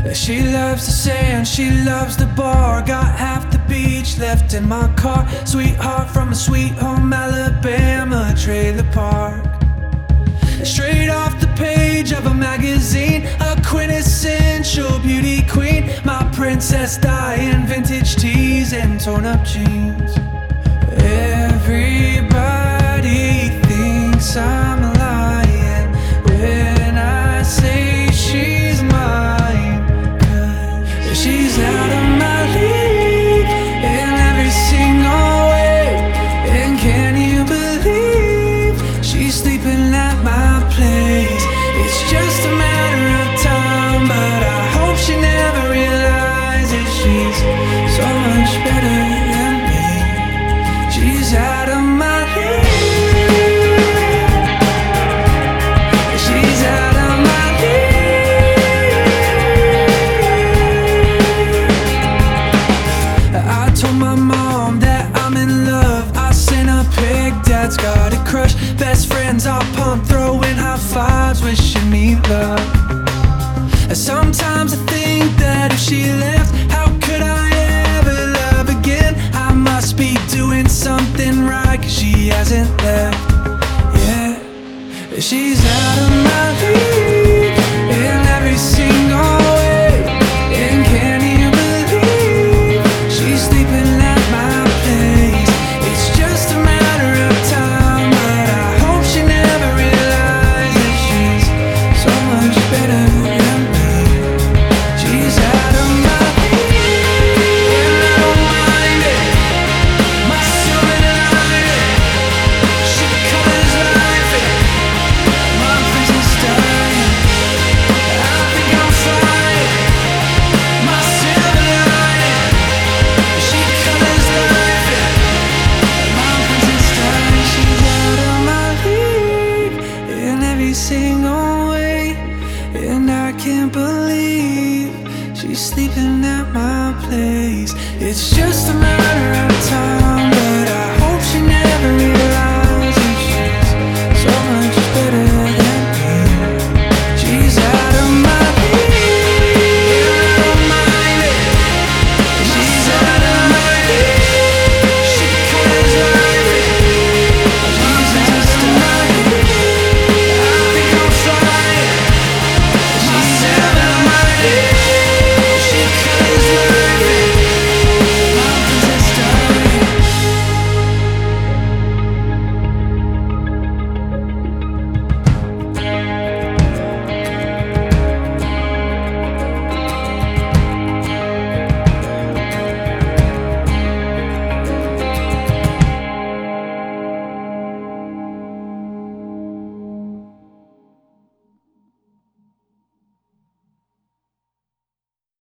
She loves the sand, she loves the bar. Got half the beach left in my car. Sweetheart from a sweet home Alabama trailer park. Straight off the page of a magazine, a quintessential beauty queen. My princess Diane, vintage tees and torn up jeans. Everybody thinks I'm lying when I say she's mine, 'cause she's out of my league in every single way. And can you believe she's sleeping at my place? It's just a matter of time, but I hope she never realizes she's so much better than me. She's out of my league. She's out of my league. I told my mom that I'm in love. I sent a pic, Dad's got a crush. Best friends are pumped, throwing high fives, wishing me luck. Sometimes I think that if she left, how could I ever love again? I must be doing something right, 'cause she hasn't left yet. She's out of my league in every single way. And can you believe she's sleeping at my place? It's just a matter of time, but I hope she never realizes she's so much better than me. She's out of my league, and I don't mind it. My silver lining, she colors life in my prison's dying. I think I'm flying. My silver lining, she colors life in my prison's dying. She's out of my league in every single way, and I can't believe she's sleeping at my place. It's just a matter